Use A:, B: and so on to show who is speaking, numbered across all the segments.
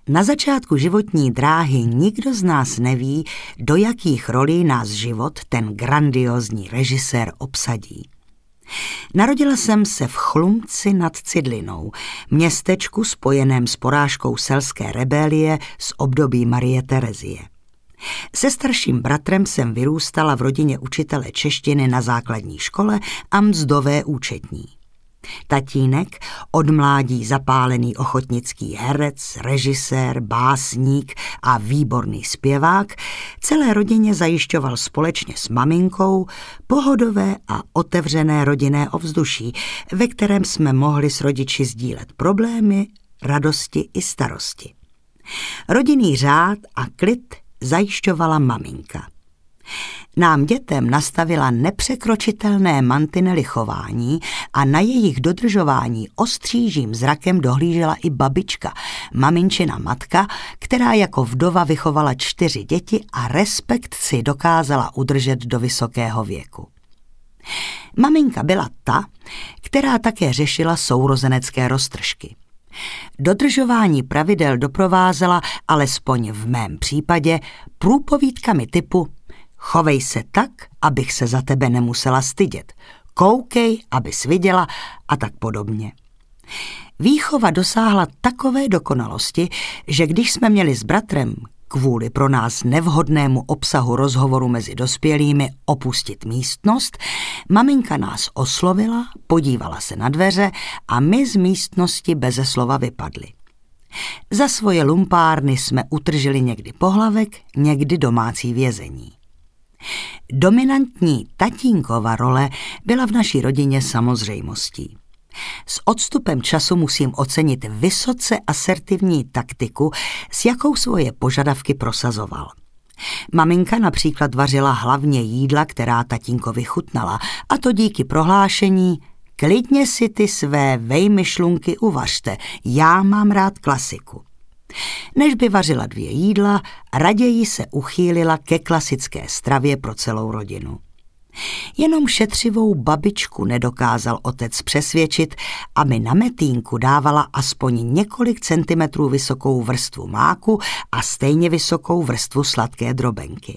A: Na začátku životní dráhy nikdo z nás neví, do jakých rolí nás život ten grandiózní režisér obsadí. Narodila jsem se v Chlumci nad Cidlinou, městečku spojeném s porážkou selské rebelie z období Marie Terezie. Se starším bratrem jsem vyrůstala v rodině učitele češtiny na základní škole a mzdové účetní. Tatínek, od mládí zapálený ochotnický herec, režisér, básník a výborný zpěvák, celé rodině zajišťoval společně s maminkou pohodové a otevřené rodinné ovzduší, ve kterém jsme mohli s rodiči sdílet problémy, radosti i starosti. Rodinný řád a klid zajišťovala maminka. Nám dětem nastavila nepřekročitelné mantinely chování a na jejich dodržování ostřížím zrakem dohlížela i babička, maminčina matka, která jako vdova vychovala 4 děti a respekt si dokázala udržet do vysokého věku. Maminka byla ta, která také řešila sourozenecké roztržky. Dodržování pravidel doprovázela, alespoň v mém případě, průpovídkami typu chovej se tak, abych se za tebe nemusela stydět, koukej, abys viděla a tak podobně. Výchova dosáhla takové dokonalosti, že když jsme měli s bratrem kvůli pro nás nevhodnému obsahu rozhovoru mezi dospělými opustit místnost, maminka nás oslovila, podívala se na dveře a my z místnosti beze slova vypadli. Za svoje lumpárny jsme utržili někdy pohlavek, někdy domácí vězení. Dominantní tatínkova role byla v naší rodině samozřejmostí. S odstupem času musím ocenit vysoce asertivní taktiku, s jakou svoje požadavky prosazoval. Maminka například vařila hlavně jídla, která tatínkovi chutnala, a to díky prohlášení klidně si ty své vejmyšlunky uvařte, já mám rád klasiku. Než by vařila 2 jídla, raději se uchýlila ke klasické stravě pro celou rodinu. Jenom šetřivou babičku nedokázal otec přesvědčit, aby na metýnku dávala aspoň několik centimetrů vysokou vrstvu máku a stejně vysokou vrstvu sladké drobenky.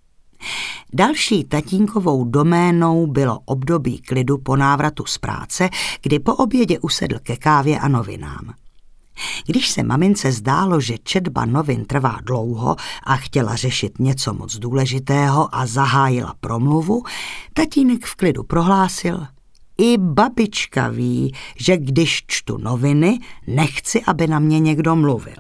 A: Další tatínkovou doménou bylo období klidu po návratu z práce, kdy po obědě usedl ke kávě a novinám. Když se mamince zdálo, že četba novin trvá dlouho a chtěla řešit něco moc důležitého a zahájila promluvu, tatínek v klidu prohlásil: i babička ví, že když čtu noviny, nechci, aby na mě někdo mluvil.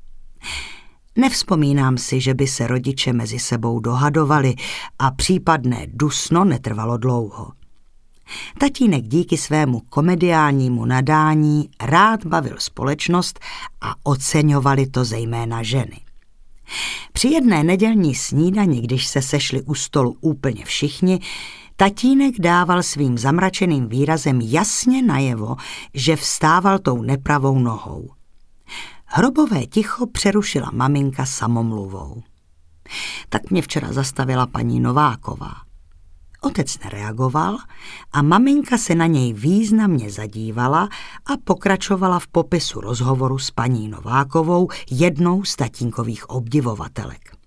A: Nevzpomínám si, že by se rodiče mezi sebou dohadovali a případné dusno netrvalo dlouho. Tatínek díky svému komediálnímu nadání rád bavil společnost a oceňovali to zejména ženy. Při jedné nedělní snídani, když se sešli u stolu úplně všichni, tatínek dával svým zamračeným výrazem jasně najevo, že vstával tou nepravou nohou. Hrobové ticho přerušila maminka samomluvou. Tak mě včera zastavila paní Nováková. Otec nereagoval a maminka se na něj významně zadívala a pokračovala v popisu rozhovoru s paní Novákovou, jednou z tatínkových obdivovatelek.